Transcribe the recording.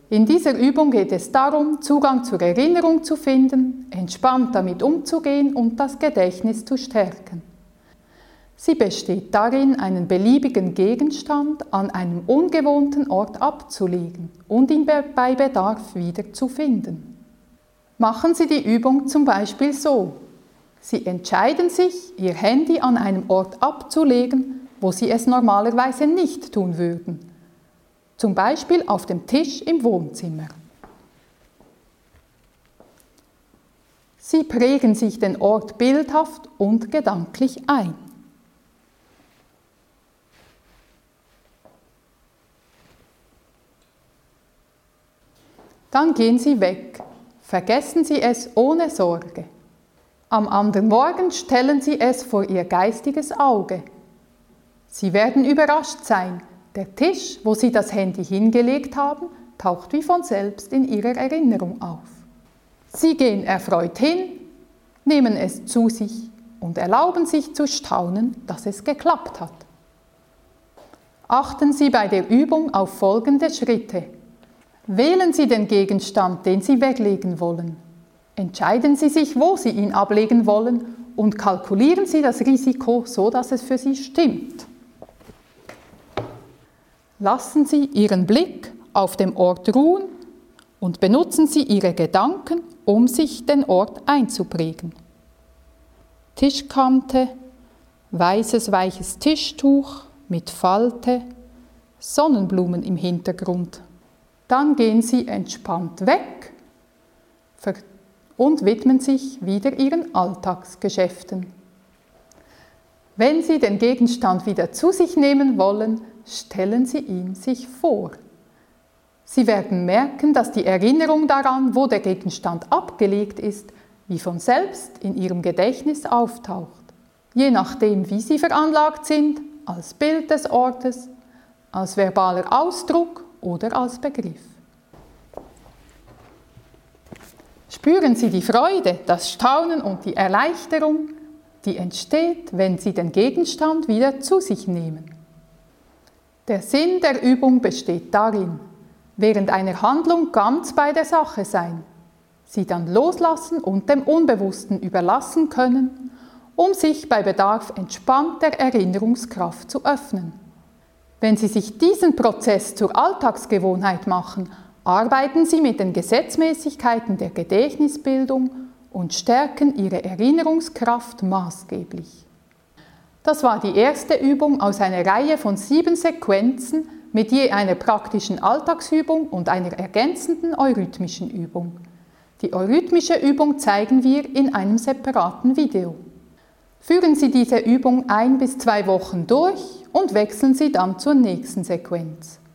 In dieser Übung geht es darum, Zugang zur Erinnerung zu finden, entspannt damit umzugehen und das Gedächtnis zu stärken. Sie besteht darin, einen beliebigen Gegenstand an einem ungewohnten Ort abzulegen und ihn bei Bedarf wieder zu finden. Machen Sie die Übung zum Beispiel so. Sie entscheiden sich, Ihr Handy an einem Ort abzulegen, wo Sie es normalerweise nicht tun würden. Zum Beispiel auf dem Tisch im Wohnzimmer. Sie prägen sich den Ort bildhaft und gedanklich ein. Dann gehen Sie weg. Vergessen Sie es ohne Sorge. Am anderen Morgen stellen Sie es vor Ihr geistiges Auge. Sie werden überrascht sein. Der Tisch, wo Sie das Handy hingelegt haben, taucht wie von selbst in Ihrer Erinnerung auf. Sie gehen erfreut hin, nehmen es zu sich und erlauben sich zu staunen, dass es geklappt hat. Achten Sie bei der Übung auf folgende Schritte. Wählen Sie den Gegenstand, den Sie weglegen wollen. Entscheiden Sie sich, wo Sie ihn ablegen wollen und kalkulieren Sie das Risiko, so dass es für Sie stimmt. Lassen Sie Ihren Blick auf dem Ort ruhen und benutzen Sie Ihre Gedanken, um sich den Ort einzuprägen. Tischkante, weißes weiches Tischtuch mit Falte, Sonnenblumen im Hintergrund. Dann gehen Sie entspannt weg und widmen sich wieder Ihren Alltagsgeschäften. Wenn Sie den Gegenstand wieder zu sich nehmen wollen, stellen Sie ihn sich vor. Sie werden merken, dass die Erinnerung daran, wo der Gegenstand abgelegt ist, wie von selbst in Ihrem Gedächtnis auftaucht. Je nachdem, wie Sie veranlagt sind, als Bild des Ortes, als verbaler Ausdruck oder als Begriff. Spüren Sie die Freude, das Staunen und die Erleichterung, die entsteht, wenn Sie den Gegenstand wieder zu sich nehmen. Der Sinn der Übung besteht darin, während einer Handlung ganz bei der Sache sein, sie dann loslassen und dem Unbewussten überlassen können, um sich bei Bedarf entspannt der Erinnerungskraft zu öffnen. Wenn Sie sich diesen Prozess zur Alltagsgewohnheit machen, arbeiten Sie mit den Gesetzmäßigkeiten der Gedächtnisbildung und stärken Ihre Erinnerungskraft maßgeblich. Das war die erste Übung aus einer Reihe von 7 Sequenzen mit je einer praktischen Alltagsübung und einer ergänzenden eurythmischen Übung. Die eurythmische Übung zeigen wir in einem separaten Video. Führen Sie diese Übung 1 bis 2 Wochen durch und wechseln Sie dann zur nächsten Sequenz.